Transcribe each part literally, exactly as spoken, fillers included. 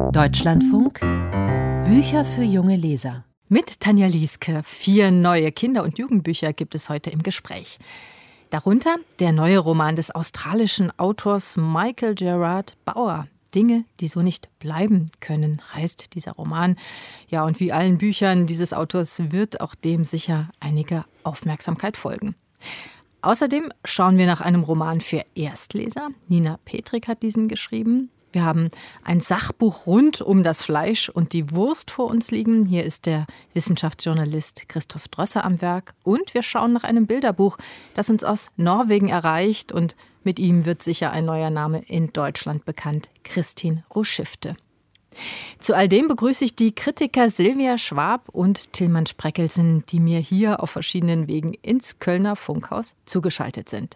Deutschlandfunk Bücher für junge Leser. Mit Tanja Lieske. Vier neue Kinder- und Jugendbücher gibt es heute im Gespräch. Darunter der neue Roman des australischen Autors Michael Gerard Bauer. Dinge, die so nicht bleiben können, heißt dieser Roman. Ja, und wie allen Büchern dieses Autors wird auch dem sicher einige Aufmerksamkeit folgen. Außerdem schauen wir nach einem Roman für Erstleser. Nina Petrik hat diesen geschrieben. Wir haben ein Sachbuch rund um das Fleisch und die Wurst vor uns liegen. Hier ist der Wissenschaftsjournalist Christoph Drösser am Werk. Und wir schauen nach einem Bilderbuch, das uns aus Norwegen erreicht. Und mit ihm wird sicher ein neuer Name in Deutschland bekannt: Kristin Roschifte. Zu all dem begrüße ich die Kritiker Silvia Schwab und Tilman Spreckelsen, die mir hier auf verschiedenen Wegen ins Kölner Funkhaus zugeschaltet sind.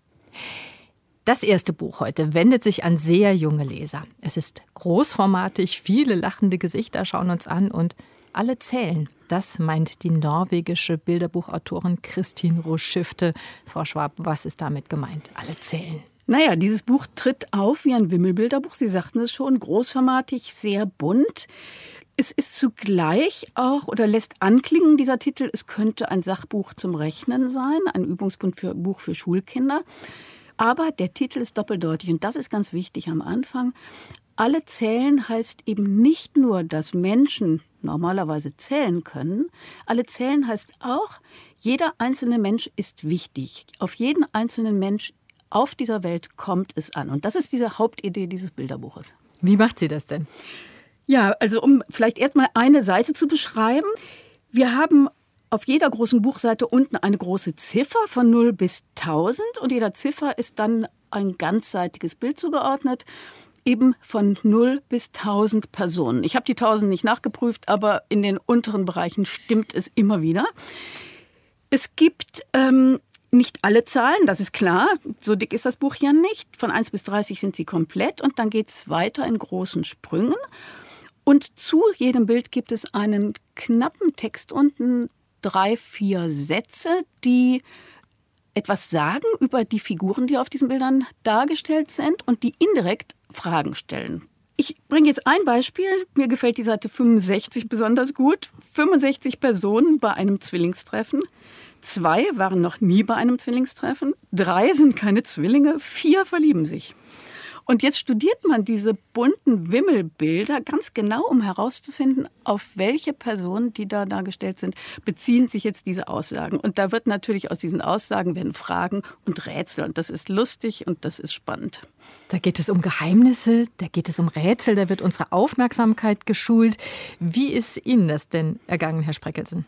Das erste Buch heute wendet sich an sehr junge Leser. Es ist großformatig, viele lachende Gesichter schauen uns an und alle zählen. Das meint die norwegische Bilderbuchautorin Kristin Roschifte. Frau Schwab, was ist damit gemeint? Alle zählen. Naja, dieses Buch tritt auf wie ein Wimmelbilderbuch. Sie sagten es schon, großformatig, sehr bunt. Es ist zugleich auch, oder lässt anklingen, dieser Titel, es könnte ein Sachbuch zum Rechnen sein, ein Übungsbuch für, Buch für Schulkinder. Aber der Titel ist doppeldeutig und das ist ganz wichtig am Anfang. Alle zählen heißt eben nicht nur, dass Menschen normalerweise zählen können. Alle zählen heißt auch, jeder einzelne Mensch ist wichtig. Auf jeden einzelnen Mensch auf dieser Welt kommt es an. Und das ist diese Hauptidee dieses Bilderbuches. Wie macht sie das denn? Ja, also um vielleicht erstmal eine Seite zu beschreiben. Wir haben auf jeder großen Buchseite unten eine große Ziffer von null bis tausend und jeder Ziffer ist dann ein ganzseitiges Bild zugeordnet, eben von null bis tausend Personen. Ich habe die tausend nicht nachgeprüft, aber in den unteren Bereichen stimmt es immer wieder. Es gibt ähm, nicht alle Zahlen, das ist klar, so dick ist das Buch ja nicht. Von eins bis dreißig sind sie komplett und dann geht es weiter in großen Sprüngen. Und zu jedem Bild gibt es einen knappen Text unten, drei, vier Sätze, die etwas sagen über die Figuren, die auf diesen Bildern dargestellt sind und die indirekt Fragen stellen. Ich bringe jetzt ein Beispiel. Mir gefällt die Seite fünfundsechzig besonders gut. fünfundsechzig Personen bei einem Zwillingstreffen. Zwei waren noch nie bei einem Zwillingstreffen. Drei sind keine Zwillinge. Vier verlieben sich. Und jetzt studiert man diese bunten Wimmelbilder ganz genau, um herauszufinden, auf welche Personen, die da dargestellt sind, beziehen sich jetzt diese Aussagen. Und da wird natürlich aus diesen Aussagen werden Fragen und Rätsel. Und das ist lustig und das ist spannend. Da geht es um Geheimnisse, da geht es um Rätsel, da wird unsere Aufmerksamkeit geschult. Wie ist Ihnen das denn ergangen, Herr Spreckelsen?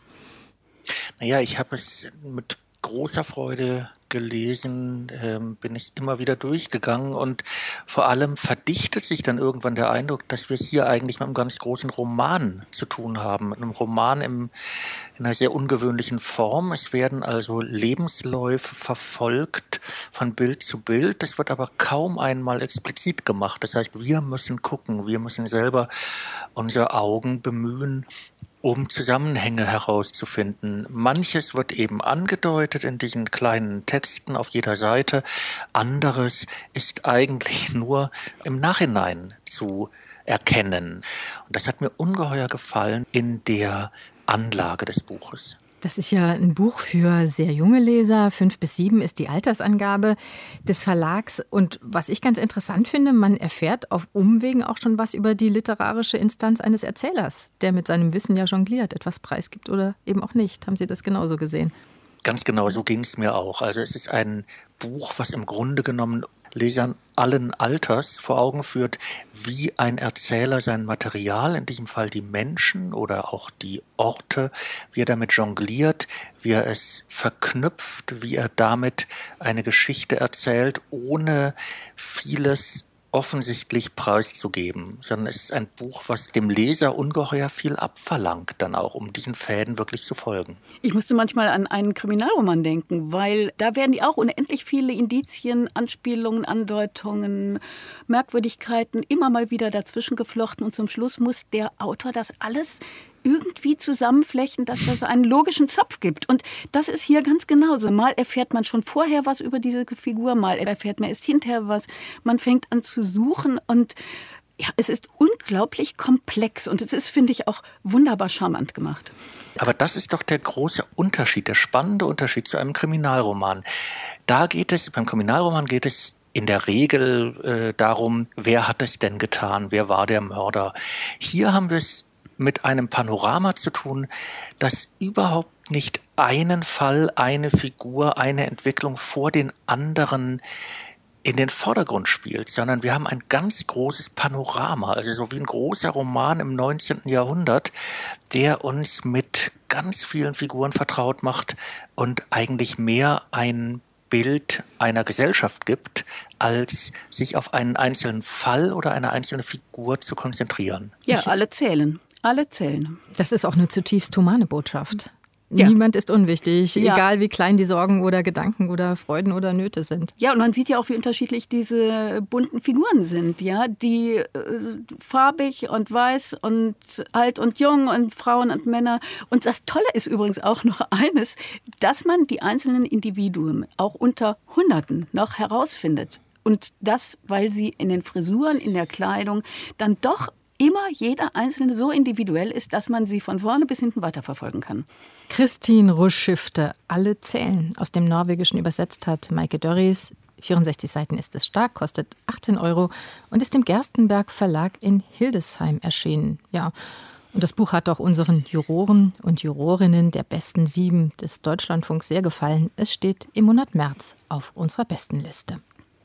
Naja, ich habe es mit großer Freude gelesen, ähm, bin ich immer wieder durchgegangen und vor allem verdichtet sich dann irgendwann der Eindruck, dass wir es hier eigentlich mit einem ganz großen Roman zu tun haben, mit einem Roman im, in einer sehr ungewöhnlichen Form. Es werden also Lebensläufe verfolgt von Bild zu Bild, das wird aber kaum einmal explizit gemacht. Das heißt, wir müssen gucken, wir müssen selber unsere Augen bemühen, um Zusammenhänge herauszufinden. Manches wird eben angedeutet in diesen kleinen Texten auf jeder Seite, anderes ist eigentlich nur im Nachhinein zu erkennen. Und das hat mir ungeheuer gefallen in der Anlage des Buches. Das ist ja ein Buch für sehr junge Leser. Fünf bis sieben ist die Altersangabe des Verlags. Und was ich ganz interessant finde, man erfährt auf Umwegen auch schon was über die literarische Instanz eines Erzählers, der mit seinem Wissen ja jongliert, etwas preisgibt oder eben auch nicht. Haben Sie das genauso gesehen? Ganz genau, so ging es mir auch. Also es ist ein Buch, was im Grunde genommen Lesern allen Alters vor Augen führt, wie ein Erzähler sein Material, in diesem Fall die Menschen oder auch die Orte, wie er damit jongliert, wie er es verknüpft, wie er damit eine Geschichte erzählt, ohne vieles offensichtlich preiszugeben, sondern es ist ein Buch, was dem Leser ungeheuer viel abverlangt, dann auch, um diesen Fäden wirklich zu folgen. Ich musste manchmal an einen Kriminalroman denken, weil da werden ja auch unendlich viele Indizien, Anspielungen, Andeutungen, Merkwürdigkeiten immer mal wieder dazwischen geflochten und zum Schluss muss der Autor das alles irgendwie zusammenflechten, dass das einen logischen Zopf gibt. Und das ist hier ganz genauso. Mal erfährt man schon vorher was über diese Figur, mal erfährt man erst hinterher was. Man fängt an zu suchen und Ja, es ist unglaublich komplex und es ist, finde ich, auch wunderbar charmant gemacht. Aber das ist doch der große Unterschied, der spannende Unterschied zu einem Kriminalroman. Da geht es, beim Kriminalroman geht es in der Regel äh, darum, wer hat es denn getan, wer war der Mörder. Hier haben wir es mit einem Panorama zu tun, das überhaupt nicht einen Fall, eine Figur, eine Entwicklung vor den anderen in den Vordergrund spielt, sondern wir haben ein ganz großes Panorama, also so wie ein großer Roman im neunzehnten Jahrhundert, der uns mit ganz vielen Figuren vertraut macht und eigentlich mehr ein Bild einer Gesellschaft gibt, als sich auf einen einzelnen Fall oder eine einzelne Figur zu konzentrieren. Ja, alle zählen, alle zählen. Das ist auch eine zutiefst humane Botschaft. Ja. Niemand ist unwichtig, Ja. egal wie klein die Sorgen oder Gedanken oder Freuden oder Nöte sind. Ja, und man sieht ja auch, wie unterschiedlich diese bunten Figuren sind, ja, die äh, farbig und weiß und alt und jung und Frauen und Männer. Und das Tolle ist übrigens auch noch eines, dass man die einzelnen Individuen auch unter Hunderten noch herausfindet. Und das, weil sie in den Frisuren, in der Kleidung dann doch immer jeder Einzelne so individuell ist, dass man sie von vorne bis hinten weiterverfolgen kann. Kristin Ruschifte, Alle zählen, aus dem Norwegischen übersetzt hat Maike Dörries. vierundsechzig Seiten ist es stark, kostet achtzehn Euro und ist im Gerstenberg Verlag in Hildesheim erschienen. Ja, und das Buch hat auch unseren Juroren und Jurorinnen der besten sieben des Deutschlandfunks sehr gefallen. Es steht im Monat März auf unserer Bestenliste.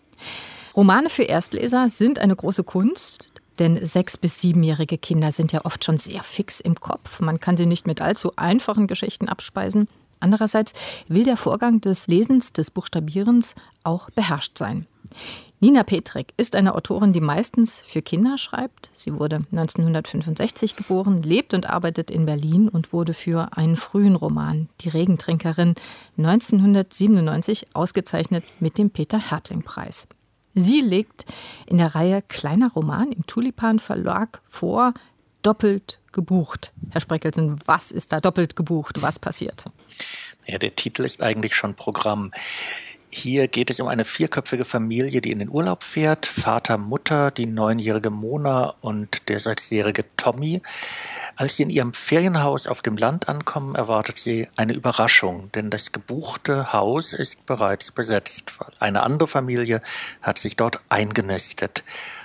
Romane für Erstleser sind eine große Kunst. Denn sechs- bis siebenjährige Kinder sind ja oft schon sehr fix im Kopf. Man kann sie nicht mit allzu einfachen Geschichten abspeisen. Andererseits will der Vorgang des Lesens, des Buchstabierens auch beherrscht sein. Nina Petrik ist eine Autorin, die meistens für Kinder schreibt. Sie wurde neunzehnhundertfünfundsechzig geboren, lebt und arbeitet in Berlin und wurde für einen frühen Roman, Die Regentrinkerin, neunzehnhundertsiebenundneunzig ausgezeichnet mit dem Peter-Härtling-Preis. Sie legt in der Reihe Kleiner Roman im Tulipan Verlag vor, doppelt gebucht. Herr Spreckelsen, was ist da doppelt gebucht? Was passiert? Ja, der Titel ist eigentlich schon Programm. Hier geht es um eine vierköpfige Familie, die in den Urlaub fährt. Vater, Mutter, die neunjährige Mona und der sechsjährige Tommy. Als sie in ihrem Ferienhaus auf dem Land ankommen, erwartet sie eine Überraschung, denn das gebuchte Haus ist bereits besetzt. Eine andere Familie hat sich dort eingenistet.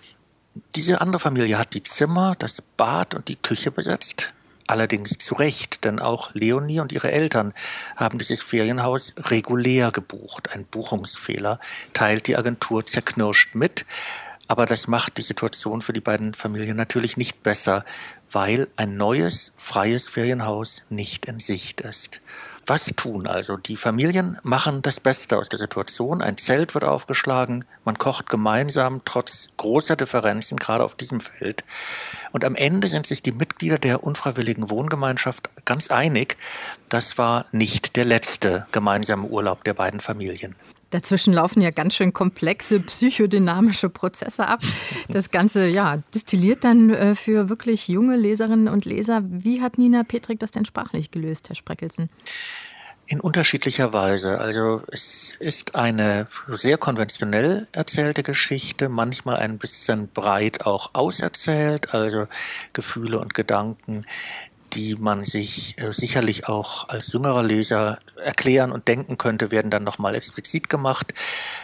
Diese andere Familie hat die Zimmer, das Bad und die Küche besetzt. Allerdings zu Recht, denn auch Leonie und ihre Eltern haben dieses Ferienhaus regulär gebucht. Ein Buchungsfehler teilt die Agentur zerknirscht mit. Aber das macht die Situation für die beiden Familien natürlich nicht besser, weil ein neues, freies Ferienhaus nicht in Sicht ist. Was tun also? Die Familien machen das Beste aus der Situation. Ein Zelt wird aufgeschlagen, man kocht gemeinsam, trotz großer Differenzen, gerade auf diesem Feld. Und am Ende sind sich die Mitglieder der unfreiwilligen Wohngemeinschaft ganz einig, das war nicht der letzte gemeinsame Urlaub der beiden Familien. Dazwischen laufen ja ganz schön komplexe psychodynamische Prozesse ab. Das Ganze ja, destilliert dann äh, für wirklich junge Leserinnen und Leser. Wie hat Nina Petrik das denn sprachlich gelöst, Herr Spreckelsen? In unterschiedlicher Weise. Also es ist eine sehr konventionell erzählte Geschichte, manchmal ein bisschen breit auch auserzählt, also Gefühle und Gedanken, die man sich äh, sicherlich auch als jüngerer Leser erklären und denken könnte, werden dann nochmal explizit gemacht.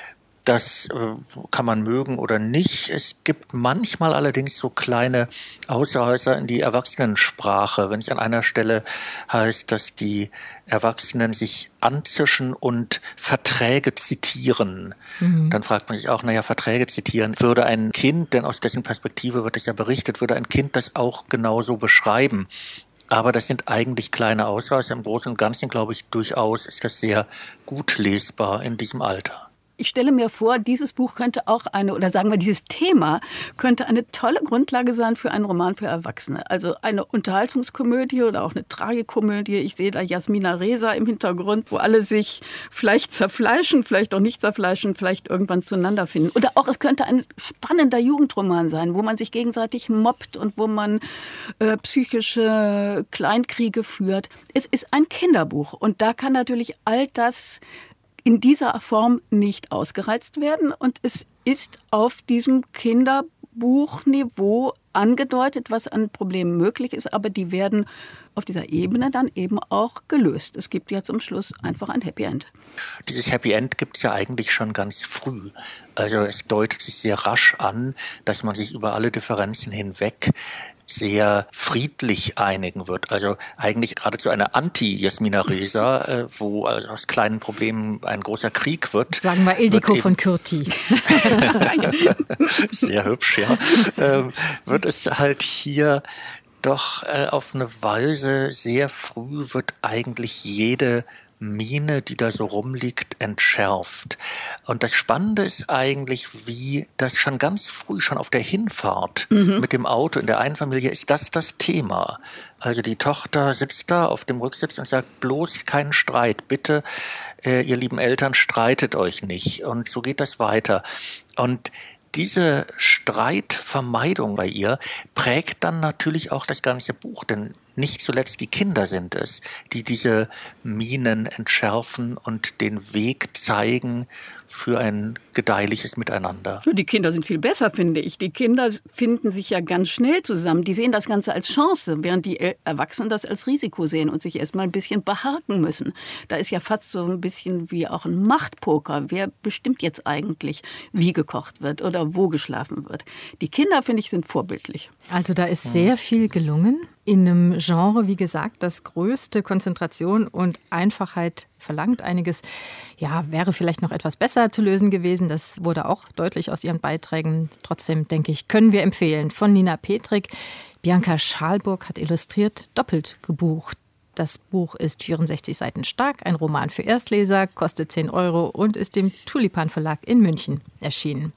Das äh, kann man mögen oder nicht. Es gibt manchmal allerdings so kleine Ausreißer in die Erwachsenensprache, wenn es an einer Stelle heißt, dass die Erwachsenen sich anzischen und Verträge zitieren. Mhm. Dann fragt man sich auch, naja, Verträge zitieren, würde ein Kind, denn aus dessen Perspektive wird es ja berichtet, würde ein Kind das auch genauso beschreiben? Aber das sind eigentlich kleine Ausreißer. Im Großen und Ganzen, glaube ich, durchaus ist das sehr gut lesbar in diesem Alter. Ich stelle mir vor, dieses Buch könnte auch eine, oder sagen wir, dieses Thema könnte eine tolle Grundlage sein für einen Roman für Erwachsene. Also eine Unterhaltungskomödie oder auch eine Tragikomödie. Ich sehe da Jasmina Reza im Hintergrund, wo alle sich vielleicht zerfleischen, vielleicht auch nicht zerfleischen, vielleicht irgendwann zueinander finden. Oder auch, es könnte ein spannender Jugendroman sein, wo man sich gegenseitig mobbt und wo man äh, psychische Kleinkriege führt. Es ist ein Kinderbuch und da kann natürlich all das in dieser Form nicht ausgereizt werden. Und es ist auf diesem Kinder- Kinderbuchniveau angedeutet, was an Problemen möglich ist, aber die werden auf dieser Ebene dann eben auch gelöst. Es gibt ja zum Schluss einfach ein Happy End. Dieses Happy End gibt es ja eigentlich schon ganz früh. Also es deutet sich sehr rasch an, dass man sich über alle Differenzen hinweg sehr friedlich einigen wird. Also eigentlich geradezu eine Anti-Jasmina Reza, äh, wo also aus kleinen Problemen ein großer Krieg wird. Sagen wir Ildiko von Kürti. Sehr hübsch, ja. Ähm, wird es halt hier doch äh, auf eine Weise sehr früh wird eigentlich jede Mine, die da so rumliegt, entschärft. Und das Spannende ist eigentlich, wie das schon ganz früh, schon auf der Hinfahrt mhm. mit dem Auto in der einen Familie, ist das das Thema. Also die Tochter sitzt da auf dem Rücksitz und sagt, bloß keinen Streit, bitte, äh, ihr lieben Eltern, streitet euch nicht. Und so geht das weiter. Und diese Streitvermeidung bei ihr prägt dann natürlich auch das ganze Buch, denn nicht zuletzt die Kinder sind es, die diese Minen entschärfen und den Weg zeigen für ein gedeihliches Miteinander. Die Kinder sind viel besser, finde ich. Die Kinder finden sich ja ganz schnell zusammen. Die sehen das Ganze als Chance, während die Erwachsenen das als Risiko sehen und sich erstmal ein bisschen behaken müssen. Da ist ja fast so ein bisschen wie auch ein Machtpoker. Wer bestimmt jetzt eigentlich, wie gekocht wird oder wo geschlafen wird? Die Kinder, finde ich, sind vorbildlich. Also da ist sehr viel gelungen. In einem Genre, wie gesagt, das größte Konzentration und Einfachheit verlangt. Einiges, ja, wäre vielleicht noch etwas besser zu lösen gewesen. Das wurde auch deutlich aus ihren Beiträgen. Trotzdem, denke ich, können wir empfehlen. Von Nina Petrik. Bianca Schalburg hat illustriert, doppelt gebucht. Das Buch ist vierundsechzig Seiten stark, ein Roman für Erstleser, kostet zehn Euro und ist im Tulipan Verlag in München erschienen.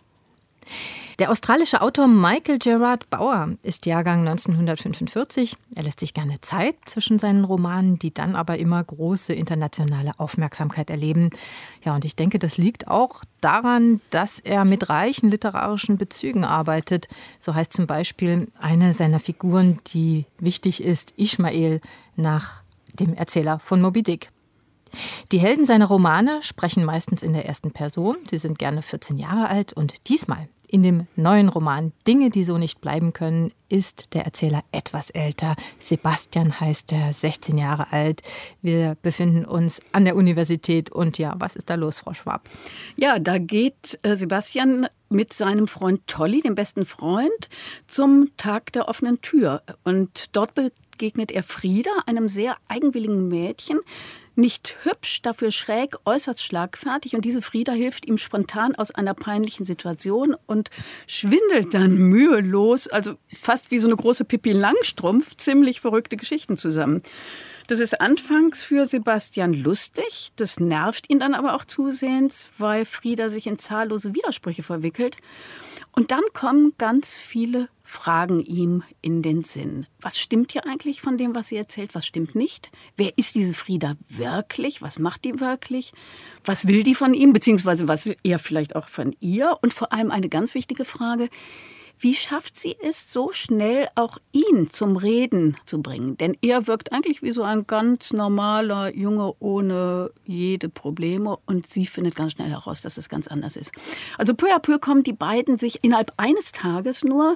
Der australische Autor Michael Gerard Bauer ist Jahrgang neunzehnhundertfünfundvierzig. Er lässt sich gerne Zeit zwischen seinen Romanen, die dann aber immer große internationale Aufmerksamkeit erleben. Ja, und ich denke, das liegt auch daran, dass er mit reichen literarischen Bezügen arbeitet. So heißt zum Beispiel eine seiner Figuren, die wichtig ist, Ishmael, nach dem Erzähler von Moby Dick. Die Helden seiner Romane sprechen meistens in der ersten Person. Sie sind gerne vierzehn Jahre alt und diesmal in dem neuen Roman Dinge, die so nicht bleiben können, ist der Erzähler etwas älter. Sebastian heißt er, sechzehn Jahre alt. Wir befinden uns an der Universität und ja, was ist da los, Frau Schwab? Ja, da geht äh, Sebastian mit seinem Freund Tolly, dem besten Freund, zum Tag der offenen Tür. Und dort begegnet er Frieda, einem sehr eigenwilligen Mädchen, nicht hübsch, dafür schräg, äußerst schlagfertig. Und diese Frieda hilft ihm spontan aus einer peinlichen Situation und schwindelt dann mühelos, also fast wie so eine große Pippi Langstrumpf, ziemlich verrückte Geschichten zusammen. Das ist anfangs für Sebastian lustig, das nervt ihn dann aber auch zusehends, weil Frieda sich in zahllose Widersprüche verwickelt. Und dann kommen ganz viele Fragen ihm in den Sinn. Was stimmt hier eigentlich von dem, was sie erzählt? Was stimmt nicht? Wer ist diese Frieda wirklich? Was macht die wirklich? Was will die von ihm? Beziehungsweise was will er vielleicht auch von ihr? Und vor allem eine ganz wichtige Frage: Wie schafft sie es, so schnell auch ihn zum Reden zu bringen? Denn er wirkt eigentlich wie so ein ganz normaler Junge ohne jede Probleme. Und sie findet ganz schnell heraus, dass es ganz anders ist. Also peu à peu kommen die beiden sich innerhalb eines Tages nur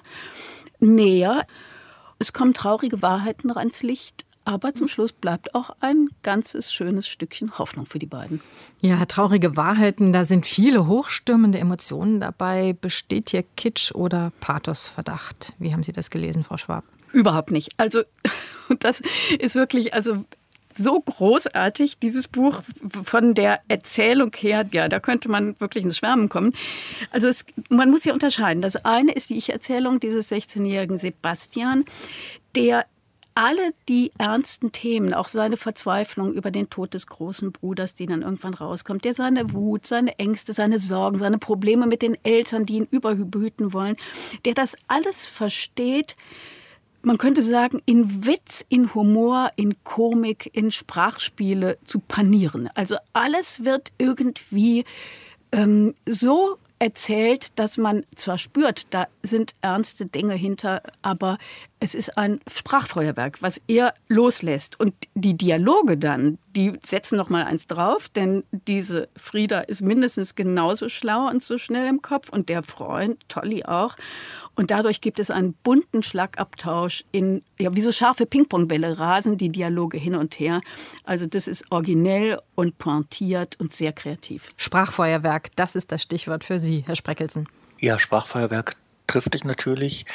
näher. Es kommen traurige Wahrheiten ans Licht. Aber zum Schluss bleibt auch ein ganzes schönes Stückchen Hoffnung für die beiden. Ja, traurige Wahrheiten, da sind viele hochstürmende Emotionen dabei. Besteht hier Kitsch oder Pathosverdacht? Wie haben Sie das gelesen, Frau Schwab? Überhaupt nicht. Also das ist wirklich also so großartig, dieses Buch von der Erzählung her. Ja, da könnte man wirklich ins Schwärmen kommen. Also es, man muss hier unterscheiden. Das eine ist die Ich-Erzählung dieses sechzehnjährigen Sebastian, der alle die ernsten Themen, auch seine Verzweiflung über den Tod des großen Bruders, die dann irgendwann rauskommt, der seine Wut, seine Ängste, seine Sorgen, seine Probleme mit den Eltern, die ihn überhüten wollen, der das alles versteht, man könnte sagen, in Witz, in Humor, in Komik, in Sprachspiele zu panieren. Also alles wird irgendwie ähm, so erzählt, dass man zwar spürt, da sind ernste Dinge hinter, aber es ist ein Sprachfeuerwerk, was er loslässt. Und die Dialoge dann, die setzen noch mal eins drauf, denn diese Frieda ist mindestens genauso schlau und so schnell im Kopf und der Freund, Tolly auch. Und dadurch gibt es einen bunten Schlagabtausch in, ja, wie so scharfe Ping-Pong-Bälle rasen die Dialoge hin und her. Also das ist originell und pointiert und sehr kreativ. Sprachfeuerwerk, das ist das Stichwort für Sie, Herr Spreckelsen. Ja, Sprachfeuerwerk trifft dich natürlich.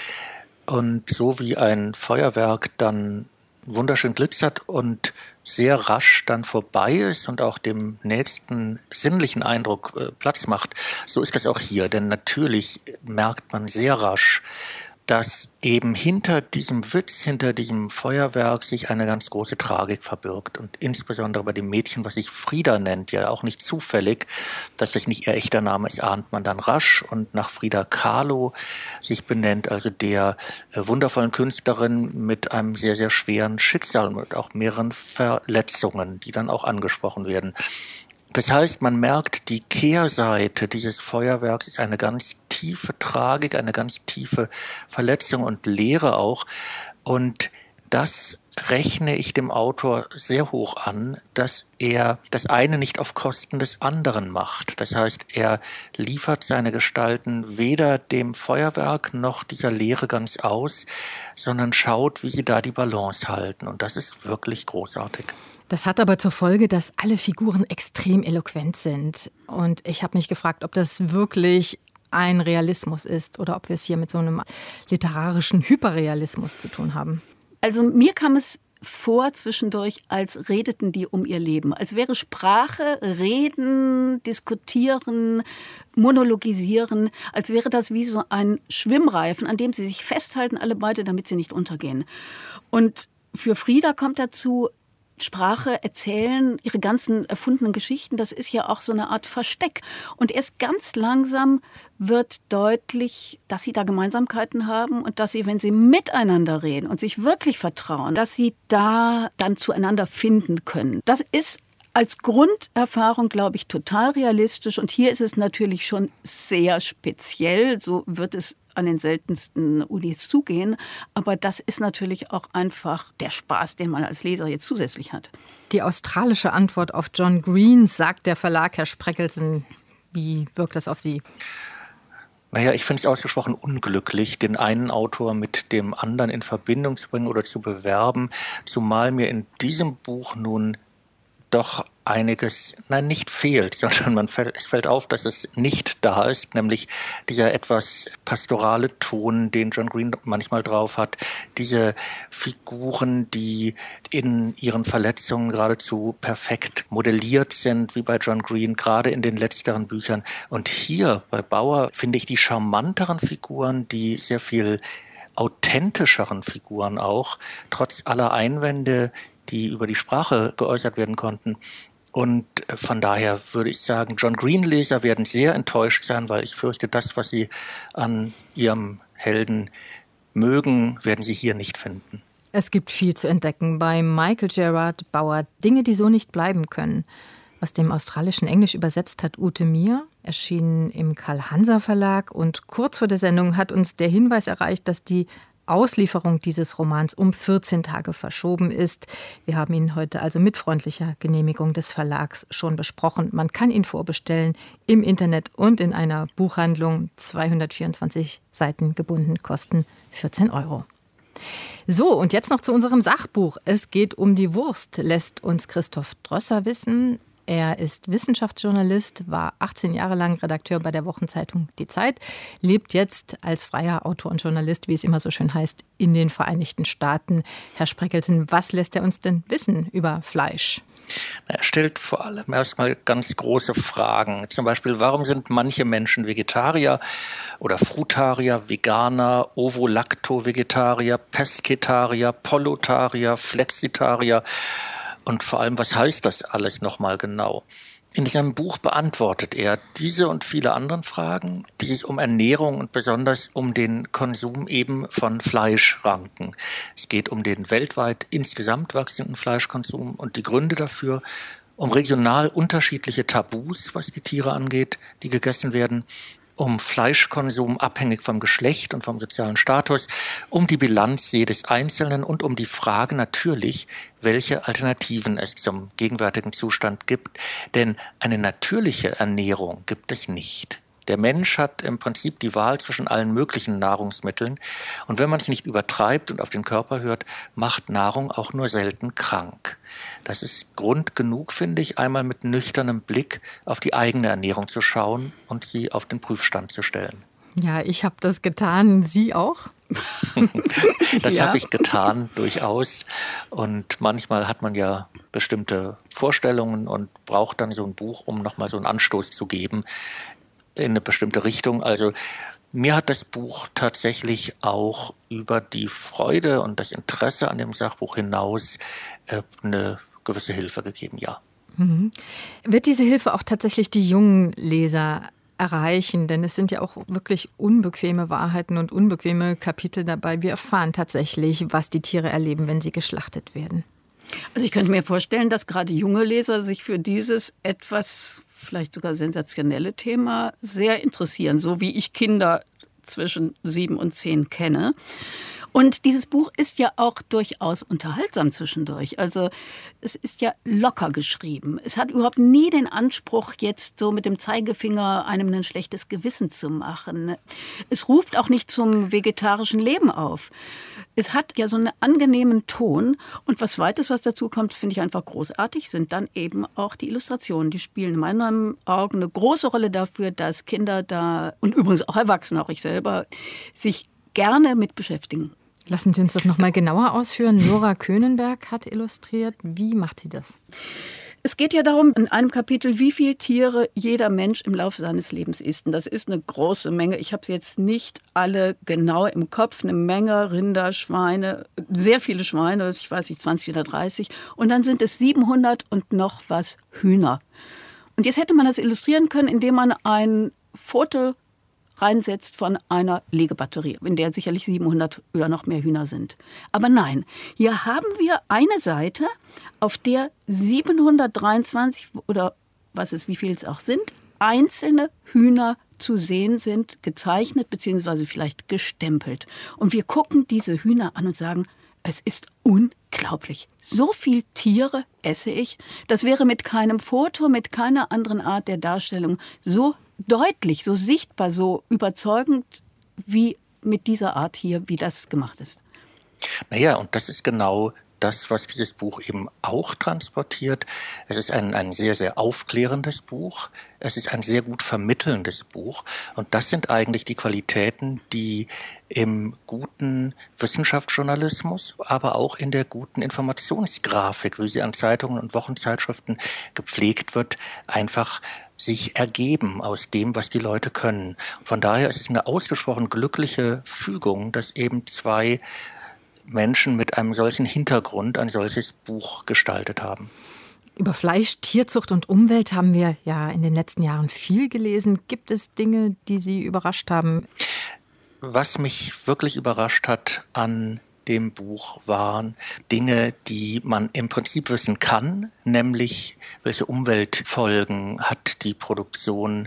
Und so wie ein Feuerwerk dann wunderschön glitzert und sehr rasch dann vorbei ist und auch dem nächsten sinnlichen Eindruck äh, Platz macht, so ist das auch hier. Denn natürlich merkt man sehr rasch, dass eben hinter diesem Witz, hinter diesem Feuerwerk sich eine ganz große Tragik verbirgt. Und insbesondere bei dem Mädchen, was sich Frieda nennt, ja auch nicht zufällig, dass das nicht ihr echter Name ist, ahnt man dann rasch und nach Frida Kahlo sich benennt, also der äh, wundervollen Künstlerin mit einem sehr, sehr schweren Schicksal und auch mehreren Verletzungen, die dann auch angesprochen werden. Das heißt, man merkt, die Kehrseite dieses Feuerwerks ist eine ganz tiefe Tragik, eine ganz tiefe Verletzung und Leere auch. Und das rechne ich dem Autor sehr hoch an, dass er das eine nicht auf Kosten des anderen macht. Das heißt, er liefert seine Gestalten weder dem Feuerwerk noch dieser Leere ganz aus, sondern schaut, wie sie da die Balance halten. Und das ist wirklich großartig. Das hat aber zur Folge, dass alle Figuren extrem eloquent sind. Und ich habe mich gefragt, ob das wirklich ein Realismus ist oder ob wir es hier mit so einem literarischen Hyperrealismus zu tun haben. Also mir kam es vor zwischendurch, als redeten die um ihr Leben. Als wäre Sprache, Reden, Diskutieren, Monologisieren, als wäre das wie so ein Schwimmreifen, an dem sie sich festhalten, alle beide, damit sie nicht untergehen. Und für Frieda kommt dazu, Sprache, Erzählen, ihre ganzen erfundenen Geschichten, das ist ja auch so eine Art Versteck. Und erst ganz langsam wird deutlich, dass sie da Gemeinsamkeiten haben und dass sie, wenn sie miteinander reden und sich wirklich vertrauen, dass sie da dann zueinander finden können. Das ist als Grunderfahrung, glaube ich, total realistisch. Und hier ist es natürlich schon sehr speziell. So wird es an den seltensten Unis zugehen. Aber das ist natürlich auch einfach der Spaß, den man als Leser jetzt zusätzlich hat. Die australische Antwort auf John Green, sagt der Verlag, Herr Spreckelsen. Wie wirkt das auf Sie? Naja, ich finde es ausgesprochen unglücklich, den einen Autor mit dem anderen in Verbindung zu bringen oder zu bewerben, zumal mir in diesem Buch nun doch einiges, nein, nicht fehlt, sondern man fällt, es fällt auf, dass es nicht da ist, nämlich dieser etwas pastorale Ton, den John Green manchmal drauf hat, diese Figuren, die in ihren Verletzungen geradezu perfekt modelliert sind, wie bei John Green, gerade in den letzteren Büchern. Und hier bei Bauer finde ich die charmanteren Figuren, die sehr viel authentischeren Figuren auch, trotz aller Einwände, die über die Sprache geäußert werden konnten. Und von daher würde ich sagen, John Green-Leser werden sehr enttäuscht sein, weil ich fürchte, das, was sie an ihrem Helden mögen, werden sie hier nicht finden. Es gibt viel zu entdecken bei Michael Gerard Bauer. Dinge, die so nicht bleiben können. Aus dem australischen Englisch übersetzt hat Ute Mier, erschienen im Karl-Hanser-Verlag. Und kurz vor der Sendung hat uns der Hinweis erreicht, dass die Auslieferung dieses Romans um vierzehn Tage verschoben ist. Wir haben ihn heute also mit freundlicher Genehmigung des Verlags schon besprochen. Man kann ihn vorbestellen im Internet und in einer Buchhandlung. zweihundertvierundzwanzig Seiten gebunden, kosten vierzehn Euro. So, und jetzt noch zu unserem Sachbuch. Es geht um die Wurst, lässt uns Christoph Drösser wissen. Er ist Wissenschaftsjournalist, war achtzehn Jahre lang Redakteur bei der Wochenzeitung Die Zeit, lebt jetzt als freier Autor und Journalist, wie es immer so schön heißt, in den Vereinigten Staaten. Herr Spreckelsen, was lässt er uns denn wissen über Fleisch? Er stellt vor allem erstmal ganz große Fragen. Zum Beispiel, warum sind manche Menschen Vegetarier oder Frutarier, Veganer, Ovo-Lacto-Vegetarier, Pesketarier, Pollotarier, Flexitarier? Und vor allem, was heißt das alles nochmal genau? In seinem Buch beantwortet er diese und viele anderen Fragen, die sich um Ernährung und besonders um den Konsum eben von Fleisch ranken. Es geht um den weltweit insgesamt wachsenden Fleischkonsum und die Gründe dafür, um regional unterschiedliche Tabus, was die Tiere angeht, die gegessen werden, um Fleischkonsum abhängig vom Geschlecht und vom sozialen Status, um die Bilanz jedes Einzelnen und um die Frage natürlich, welche Alternativen es zum gegenwärtigen Zustand gibt. Denn eine natürliche Ernährung gibt es nicht. Der Mensch hat im Prinzip die Wahl zwischen allen möglichen Nahrungsmitteln. Und wenn man es nicht übertreibt und auf den Körper hört, macht Nahrung auch nur selten krank. Das ist Grund genug, finde ich, einmal mit nüchternem Blick auf die eigene Ernährung zu schauen und sie auf den Prüfstand zu stellen. Ja, ich habe das getan. Sie auch? Das Ja. habe ich getan, durchaus. Und manchmal hat man ja bestimmte Vorstellungen und braucht dann so ein Buch, um nochmal so einen Anstoß zu geben in eine bestimmte Richtung. Also mir hat das Buch tatsächlich auch über die Freude und das Interesse an dem Sachbuch hinaus äh, eine gewisse Hilfe gegeben, ja. Mhm. Wird diese Hilfe auch tatsächlich die jungen Leser erreichen? Denn es sind ja auch wirklich unbequeme Wahrheiten und unbequeme Kapitel dabei. Wir erfahren tatsächlich, was die Tiere erleben, wenn sie geschlachtet werden. Also ich könnte mir vorstellen, dass gerade junge Leser sich für dieses etwas vielleicht sogar sensationelle Thema sehr interessieren, so wie ich Kinder zwischen sieben und zehn kenne. Und dieses Buch ist ja auch durchaus unterhaltsam zwischendurch. Also es ist ja locker geschrieben. Es hat überhaupt nie den Anspruch, jetzt so mit dem Zeigefinger einem ein schlechtes Gewissen zu machen. Es ruft auch nicht zum vegetarischen Leben auf. Es hat ja so einen angenehmen Ton. Und was Zweites, was dazu kommt, finde ich einfach großartig, sind dann eben auch die Illustrationen. Die spielen in meinen Augen eine große Rolle dafür, dass Kinder da, und übrigens auch Erwachsene, auch ich selber, sich gerne mit beschäftigen. Lassen Sie uns das noch mal genauer ausführen. Nora Könenberg hat illustriert. Wie macht sie das? Es geht ja darum, in einem Kapitel, wie viele Tiere jeder Mensch im Laufe seines Lebens isst. Und das ist eine große Menge. Ich habe es jetzt nicht alle genau im Kopf. Eine Menge Rinder, Schweine, sehr viele Schweine, ich weiß nicht, zwanzig oder dreißig. Und dann sind es siebenhundert und noch was Hühner. Und jetzt hätte man das illustrieren können, indem man ein Foto reinsetzt von einer Legebatterie, in der sicherlich siebenhundert oder noch mehr Hühner sind. Aber nein, hier haben wir eine Seite, auf der siebenhundertdreiundzwanzig oder was es, wie viel es auch sind, einzelne Hühner zu sehen sind, gezeichnet bzw. vielleicht gestempelt. Und wir gucken diese Hühner an und sagen, es ist unglaublich. So viel Tiere esse ich. Das wäre mit keinem Foto, mit keiner anderen Art der Darstellung so deutlich, so sichtbar, so überzeugend wie mit dieser Art hier, wie das gemacht ist. Naja, und das ist genau das, was dieses Buch eben auch transportiert. Es ist ein, ein sehr, sehr aufklärendes Buch. Es ist ein sehr gut vermittelndes Buch. Und das sind eigentlich die Qualitäten, die im guten Wissenschaftsjournalismus, aber auch in der guten Informationsgrafik, wie sie an Zeitungen und Wochenzeitschriften gepflegt wird, einfach sich ergeben aus dem, was die Leute können. Von daher ist es eine ausgesprochen glückliche Fügung, dass eben zwei Menschen mit einem solchen Hintergrund ein solches Buch gestaltet haben. Über Fleisch, Tierzucht und Umwelt haben wir ja in den letzten Jahren viel gelesen. Gibt es Dinge, die Sie überrascht haben? Was mich wirklich überrascht hat an dem Buch waren Dinge, die man im Prinzip wissen kann, nämlich welche Umweltfolgen hat die Produktion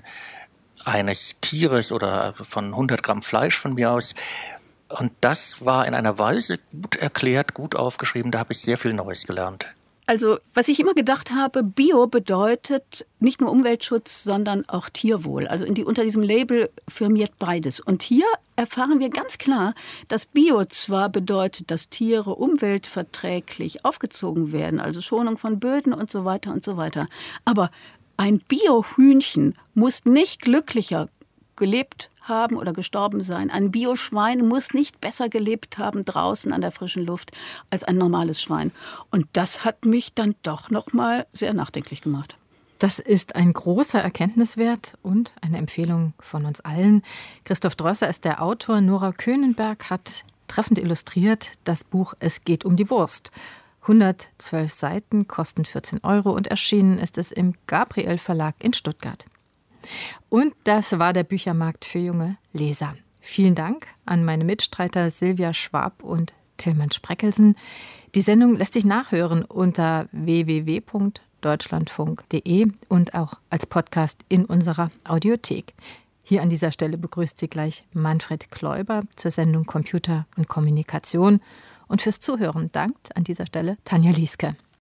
eines Tieres oder von hundert Gramm Fleisch von mir aus. Und das war in einer Weise gut erklärt, gut aufgeschrieben, da habe ich sehr viel Neues gelernt. Also, was ich immer gedacht habe, Bio bedeutet nicht nur Umweltschutz, sondern auch Tierwohl. Also in die, unter diesem Label firmiert beides. Und hier erfahren wir ganz klar, dass Bio zwar bedeutet, dass Tiere umweltverträglich aufgezogen werden, also Schonung von Böden und so weiter und so weiter. Aber ein Bio-Hühnchen muss nicht glücklicher gelebt haben oder gestorben sein. Ein Bioschwein muss nicht besser gelebt haben draußen an der frischen Luft als ein normales Schwein. Und das hat mich dann doch noch mal sehr nachdenklich gemacht. Das ist ein großer Erkenntniswert und eine Empfehlung von uns allen. Christoph Drösser ist der Autor. Nora Könenberg hat treffend illustriert das Buch Es geht um die Wurst. hundertzwölf Seiten, kosten vierzehn Euro und erschienen ist es im Gabriel Verlag in Stuttgart. Und das war der Büchermarkt für junge Leser. Vielen Dank an meine Mitstreiter Silvia Schwab und Tilman Spreckelsen. Die Sendung lässt sich nachhören unter w w w punkt deutschlandfunk punkt de und auch als Podcast in unserer Audiothek. Hier an dieser Stelle begrüßt Sie gleich Manfred Kläuber zur Sendung Computer und Kommunikation. Und fürs Zuhören dankt an dieser Stelle Tanja Lieske.